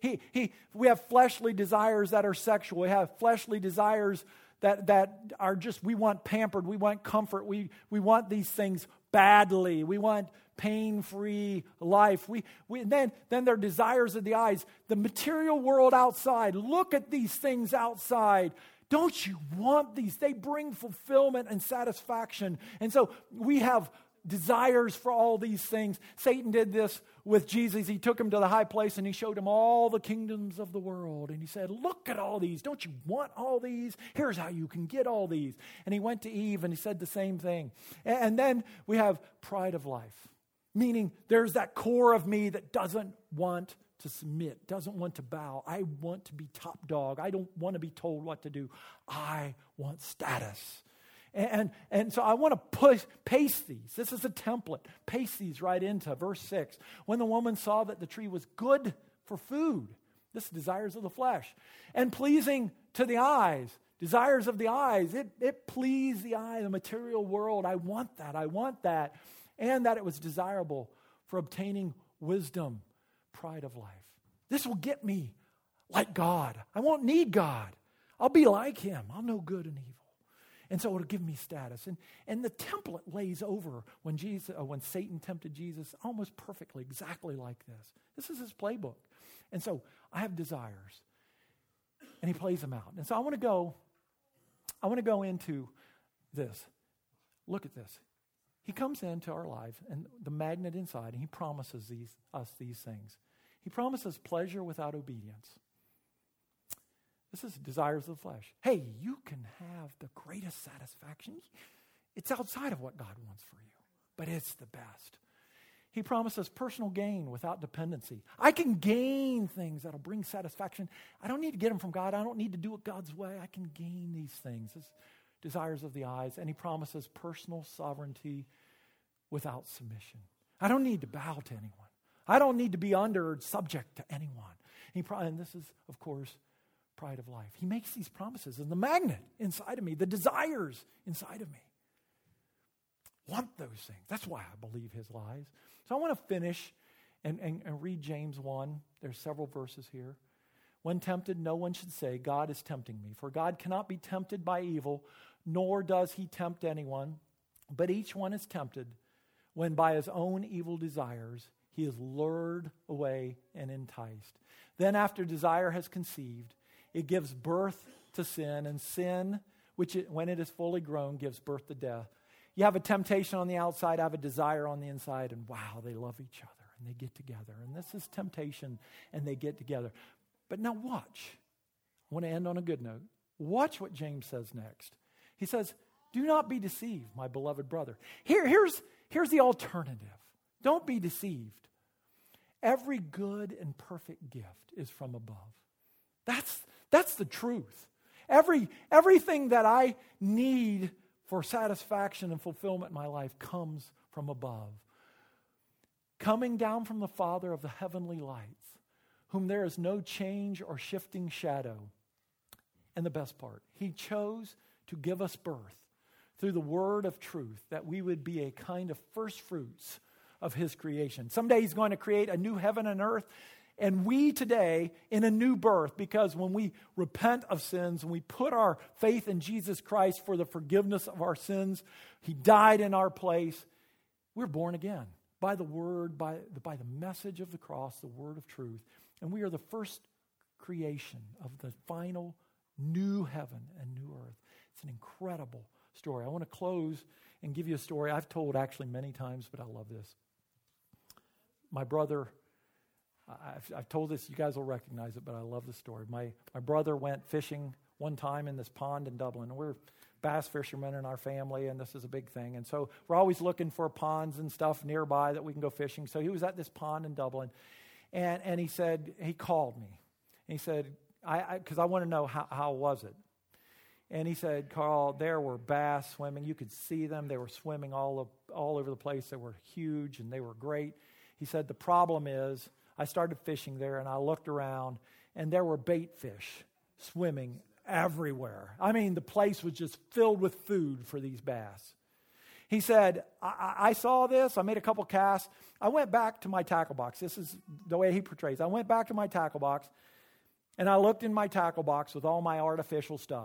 [SPEAKER 1] We have fleshly desires that are sexual. We have fleshly desires that are just, we want pampered, we want comfort, we want these things badly. We want pain-free life. Then there are desires of the eyes. The material world outside. Look at these things outside. Don't you want these? They bring fulfillment and satisfaction. And so we have desires for all these things. Satan did this with Jesus. He took him to the high place and he showed him all the kingdoms of the world. And he said, look at all these. Don't you want all these? Here's how you can get all these. And he went to Eve and he said the same thing. And then we have pride of life. Meaning there's that core of me that doesn't want to submit, doesn't want to bow. I want to be top dog. I don't want to be told what to do. I want status. And so I want to paste these. This is a template. Paste these right into verse 6. When the woman saw that the tree was good for food, this desires of the flesh, and pleasing to the eyes, desires of the eyes, it pleased the eye, the material world. I want that. And that it was desirable for obtaining wisdom, pride of life. This will get me like God. I won't need God. I'll be like him. I'll know good and evil. And so it'll give me status. And the template lays over when Satan tempted Jesus almost perfectly, exactly like this. This is his playbook. And so I have desires. And he plays them out. And so I want to go into this. look at this. He comes into our life and the magnet inside, and he promises us these things. He promises pleasure without obedience. This is desires of the flesh. Hey, you can have the greatest satisfaction. It's outside of what God wants for you, but it's the best. He promises personal gain without dependency. I can gain things that'll bring satisfaction. I don't need to get them from God. I don't need to do it God's way. I can gain these things. It's desires of the eyes. And he promises personal sovereignty without submission. I don't need to bow to anyone. I don't need to be under or subject to anyone. And this is, of course, pride of life. He makes these promises, and the magnet inside of me, the desires inside of me, want those things. That's why I believe his lies. So I want to finish and read James 1. There's several verses here. When tempted, no one should say, God is tempting me. For God cannot be tempted by evil, nor does he tempt anyone. But each one is tempted when by his own evil desires he is lured away and enticed. Then after desire has conceived, it gives birth to sin, and sin, when it is fully grown, gives birth to death. You have a temptation on the outside, I have a desire on the inside, and wow, they love each other, and they get together. And this is temptation, and they get together. But now watch. I want to end on a good note. Watch what James says next. He says, do not be deceived, my beloved brother. Here's the alternative. Don't be deceived. Every good and perfect gift is from above. That's the truth. Everything that I need for satisfaction and fulfillment in my life comes from above. Coming down from the Father of the heavenly lights, whom there is no change or shifting shadow. And the best part, he chose to give us birth through the word of truth, that we would be a kind of first fruits of his creation. Someday he's going to create a new heaven and earth, and we today in a new birth, because when we repent of sins and we put our faith in Jesus Christ for the forgiveness of our sins, he died in our place, we're born again by the word, by the message of the cross, the word of truth. And we are the first creation of the final new heaven and new earth. It's an incredible story. I want to close and give you a story I've told actually many times, but I love this. My brother, I've told this, you guys will recognize it, but I love the story. My brother went fishing one time in this pond in Dublin. And we're bass fishermen in our family, and this is a big thing. And so we're always looking for ponds and stuff nearby that we can go fishing. So he was at this pond in Dublin, and he said, he called me. And he said, because I want to know how was it. And he said, Carl, there were bass swimming. You could see them. They were swimming all over the place. They were huge, and they were great. He said, the problem is, I started fishing there, and I looked around, and there were bait fish swimming everywhere. I mean, the place was just filled with food for these bass. He said, I saw this. I made a couple casts. I went back to my tackle box. This is the way he portrays. I went back to my tackle box, and I looked in my tackle box with all my artificial stuff.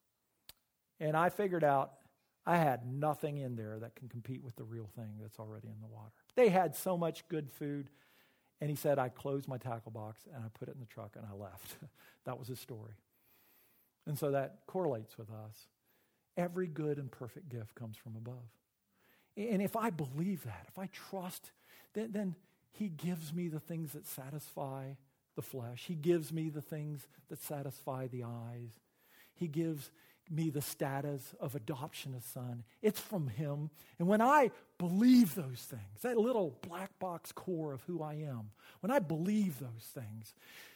[SPEAKER 1] And I figured out I had nothing in there that can compete with the real thing that's already in the water. They had so much good food. And he said, I closed my tackle box and I put it in the truck and I left. That was his story. And so that correlates with us. Every good and perfect gift comes from above. And if I believe that, if I trust, then he gives me the things that satisfy the flesh. He gives me the things that satisfy the eyes. He gives me the status of adoption as son. It's from him. And when I believe those things, that little black box core of who I am, when I believe those things,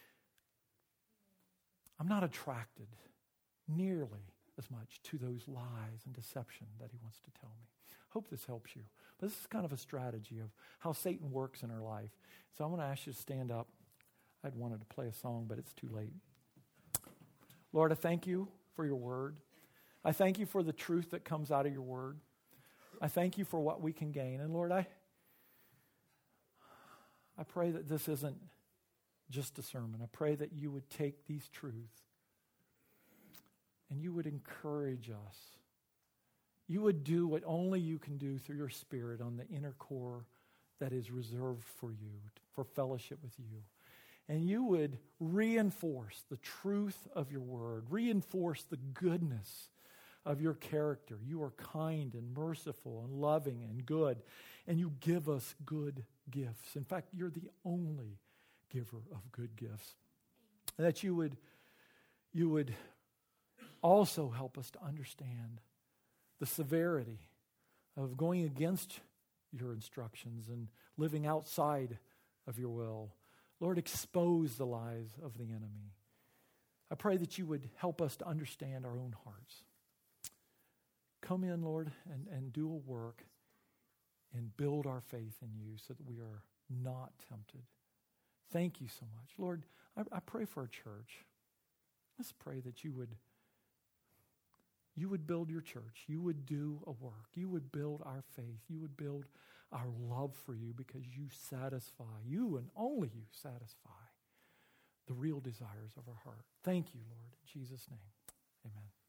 [SPEAKER 1] I'm not attracted nearly as much to those lies and deception that he wants to tell me. Hope this helps you. But this is kind of a strategy of how Satan works in our life. So I want to ask you to stand up. I'd wanted to play a song, but it's too late. Lord, I thank you for your word. I thank you for the truth that comes out of your word. I thank you for what we can gain. And Lord, I pray that this isn't just a sermon. I pray that you would take these truths and you would encourage us. You would do what only you can do through your Spirit on the inner core that is reserved for you, for fellowship with you. And you would reinforce the truth of your word, reinforce the goodness of your character. You are kind and merciful and loving and good, and you give us good gifts. In fact, you're the only giver of good gifts. And that you would also help us to understand the severity of going against your instructions and living outside of your will. Lord, expose the lies of the enemy. I pray that you would help us to understand our own hearts. Come in, Lord, and do a work and build our faith in you so that we are not tempted. Thank you so much. Lord, I pray for our church. Let's pray that you would build your church. You would do a work. You would build our faith. You would build our love for you because you and only you satisfy the real desires of our heart. Thank you, Lord. In Jesus' name, amen.